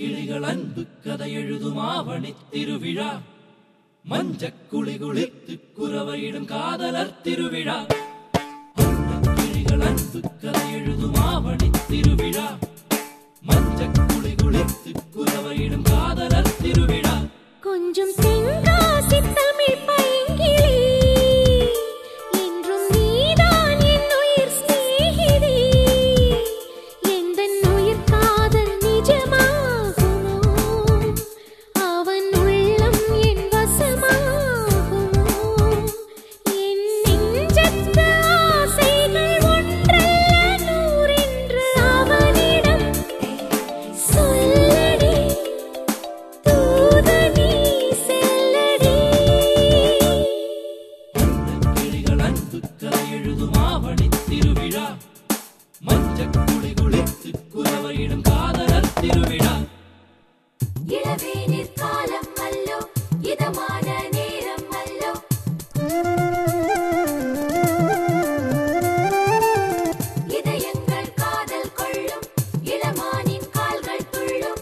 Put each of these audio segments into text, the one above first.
கிளிகள் அன்பு கதை எழுதும் ஆவணித் திருவிழா மஞ்சக் குளி குளித்து குரவையிடும் காதலர் திருவிழா கிளிகள் அன்பு கதை எழுதும் ஆவணித் திருவிழா மஞ்சக் குளி குளித்து குரவையிடும் காதலர் திருவிழா கொஞ்சம் தென்காசி தமிழ் பைங்கிளி என்றும் நீதான் என் உயிர் சிநேகிதி எந்தன் உயிர் காதல் நிஜமாகுமோ அவன் உள்ளம் என் வசமாகுமோ என் நெஞ்சத்து ஆசைகள் ஒன்றல்ல நூறென்று அவனிடம் சொல்லடி தூதனி செல்லடி கிளிகள் அன்பு கதை எழுதும் ஆவணித் திருவிழா மஞ்சக் குளி குளித்து குரவையிடும் காதலர் திருவிழா இளவேனிற் காலம் அல்லோ இதமான நேரம் அல்லோ இதயங்கள் காதல் கொள்ளும் இளமானின் கால்கள் துள்ளும்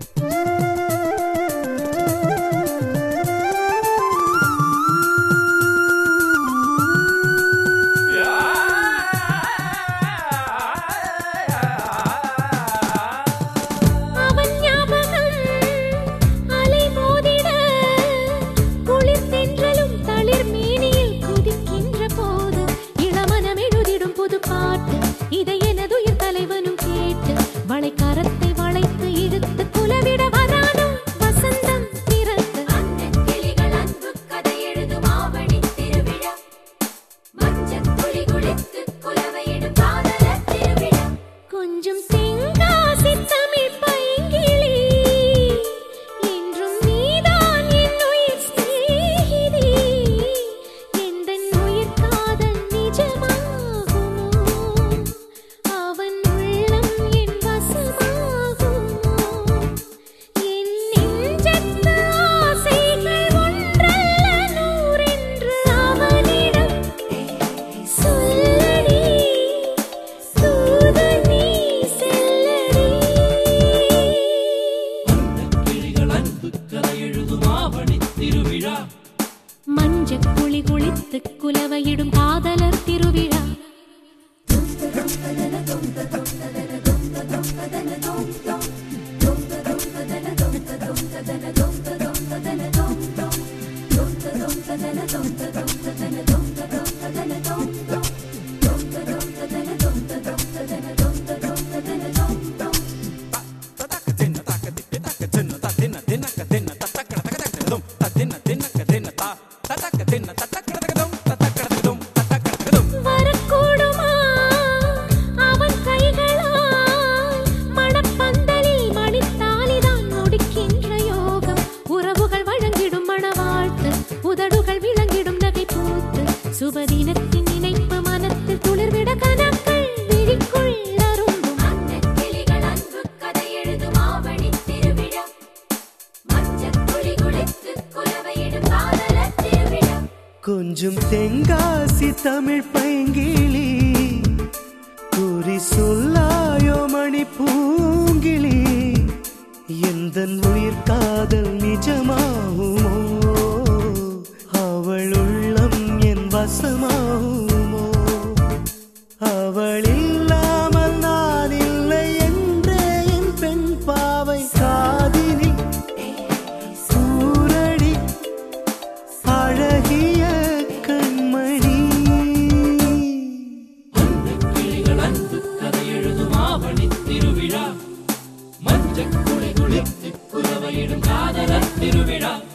அவன் ஞாபகம் அலை மோதிட குளிர் தென்றலும் தளிர் மேனியில் குதிக்கின்ற போது இளமனம் எழுதிடும் புது பாட்டு இதை எனதுயிர் தலைவனும் கேட்டு வளைக்கரத்தை வளைத்து இழுத்து குலவிட வரானும் வசந்தம் பிறந்து அண்ணன் கிளிகள் அன்பு கதை எழுதும் ஆவணித் திருவிழா மஞ்சள் குளி குளித்து குலவையிடும் காதலர் திருவிழா கொஞ்சம் தென்காசி தமிழ் பைங்கிளி என்றும் நீதான் என் உயிர் சிநேகிதி எந்தன் உயிர் காதல் நிஜமாகுமோ அவன் உள்ளம் என் வசமாகுமோ என் நெஞ்சத்து ஆசைகள் ஒன்றல்ல நூறென்று அவனிடம் சொல்லடி தூதனி செல்லடி கிளிகள் அன்பு கதை எழுதும் ஆவணித் திருவிழா மஞ்சள் குளி குளித்து குலவையிடும் காதலர் திருவிழா வரக்கூடுமா அவன் கைகளால் மணப்பந்தலில் மணித்தாலிதான் முடிக்கின்ற யோகம் உறவுகள் வழங்கிடும் மணவாழ்த்து உதடுகள் விளங்கிடும் நகை பூத்து சுபதினத்தின் நினைப்பு மனத்தில் துளிர்விட கனக்கள் விழிக்குள் அரும்பும் அண்ணன் கிளிகள் அன்பு கதை எழுதும் ஆவணித் திருவிழா மஞ்சள் குளி குளித்து குலவையிடும் காதலர் திருவிழா கொஞ்சம் தென்காசி தமிழ் பைங்கிளி குறி சொல்லாயோ மணி பூங்கிளி எந்தன் உயிர் காதல் நிஜமாகுமோ அவள் உள்ளம் என் வசமாகுமோ அவள் இல்லாமல் நான் இல்லை என்றே என் பெண் பாவை காதினில் சூரடி அழகிய கண்மணி கிளிகள் அன்பு கதை எழுதும் ஆவணித் திருவிழா மஞ்சக் குளி குளித்து குரவையிடும் காதலர் திருவிழா